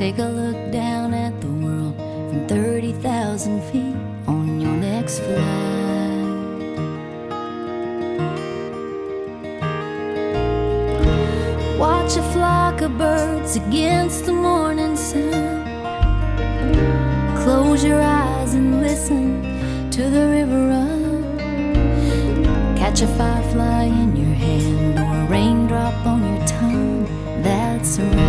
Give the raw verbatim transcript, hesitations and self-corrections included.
Take a look down at the world from thirty thousand feet on your next flight. Watch a flock of birds against the morning sun. Close your eyes and listen to the river run. Catch a firefly in your hand or a raindrop on your tongue. That's right.